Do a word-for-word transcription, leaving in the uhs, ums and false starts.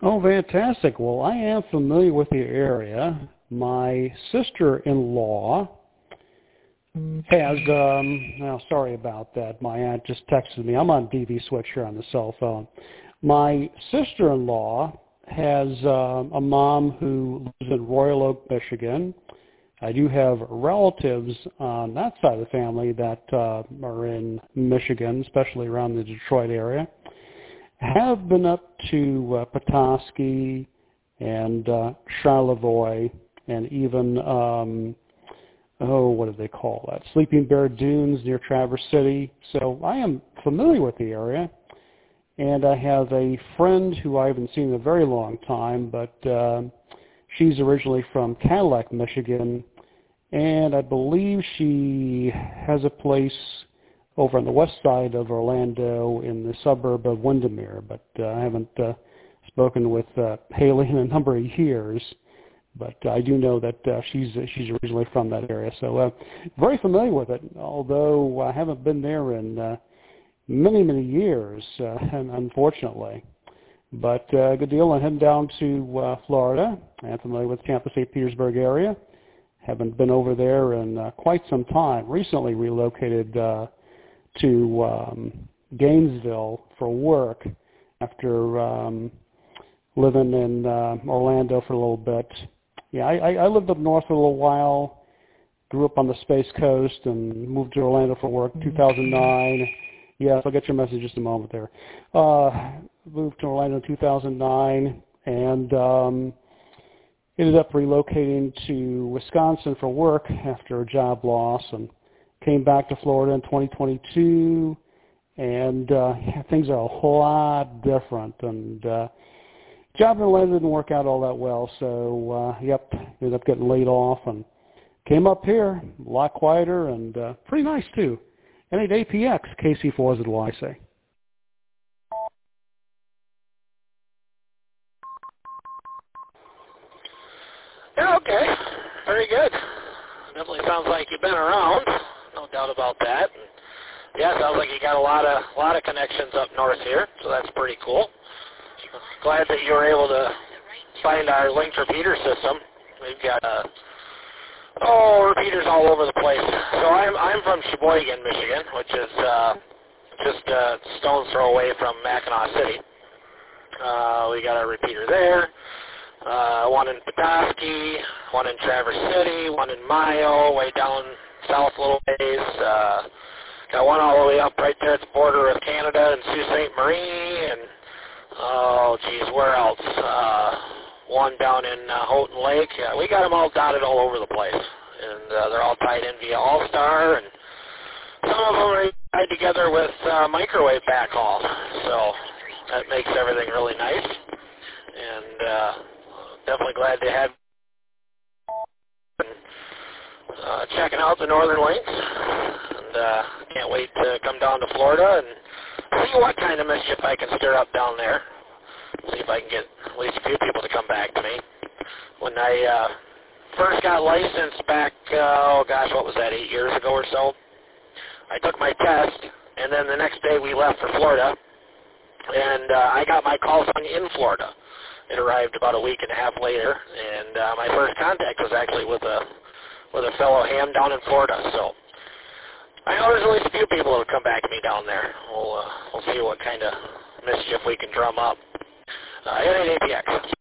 Oh, fantastic. Well, I am familiar with the area. My sister-in-law has, um, well, sorry about that. My aunt just texted me. I'm on D V switch here on the cell phone. My sister-in-law has uh, a mom who lives in Royal Oak, Michigan. I do have relatives on that side of the family that uh, are in Michigan, especially around the Detroit area. Have been up to uh, Petoskey and uh, Charlevoix and even, um, oh, what do they call that? Sleeping Bear Dunes near Traverse City. So I am familiar with the area. And I have a friend who I haven't seen in a very long time, but uh, she's originally from Cadillac, Michigan. And I believe she has a place over on the west side of Orlando in the suburb of Windermere, but uh, I haven't uh, spoken with uh, Haley in a number of years. But uh, I do know that uh, she's she's originally from that area, so uh, very familiar with it. Although I haven't been there in uh, many many years, uh, unfortunately. But uh, good deal. I'm heading down to uh, Florida. I'm familiar with the Tampa Saint Petersburg area. Haven't been over there in uh, quite some time. Recently relocated Uh, to um, Gainesville for work after um, living in uh, Orlando for a little bit. Yeah, I, I lived up north for a little while, grew up on the Space Coast, and moved to Orlando for work in two thousand nine. Yes, I'll get your message in just a moment there. Uh, moved to Orlando in two thousand nine and um, ended up relocating to Wisconsin for work after a job loss, and came back to Florida in twenty twenty-two, and uh, yeah, things are a whole lot different. And uh, job in Atlanta didn't work out all that well, so uh, yep, ended up getting laid off and came up here, a lot quieter and uh, pretty nice too. And at A P X, K C four is what I say. Yeah, okay. Very good. Definitely sounds like you've been around. No doubt about that. And yeah, sounds like you got a lot of a lot of connections up north here, so that's pretty cool. Glad that you were able to find our linked repeater system. We've got uh, oh repeaters all over the place. So I'm I'm from Sheboygan, Michigan, which is uh, just a stone's throw away from Mackinac City. Uh, we got our repeater there. Uh, one in Petoskey, one in Traverse City, one in Mayo, way down south a little ways. Uh, got one all the way up right there at the border of Canada and Sault Ste. Marie, and oh geez, where else? Uh, one down in uh, Houghton Lake. Yeah, we got them all dotted all over the place, and uh, they're all tied in via All-Star, and some of them are tied together with uh, microwave backhaul, so that makes everything really nice. And uh, definitely glad to have uh, checking out the Northern Links, and uh, can't wait to come down to Florida and see what kind of mischief I can stir up down there. See if I can get at least a few people to come back to me. When I uh, first got licensed back, uh, oh gosh, what was that, eight years ago or so, I took my test, and then the next day we left for Florida, and uh, I got my call sign in Florida. It arrived about a week and a half later, and uh, my first contact was actually with a with a fellow ham down in Florida. So I know there's at least a few people that will come back to me down there. We'll uh, we'll see what kind of mischief we can drum up. Uh, A P X.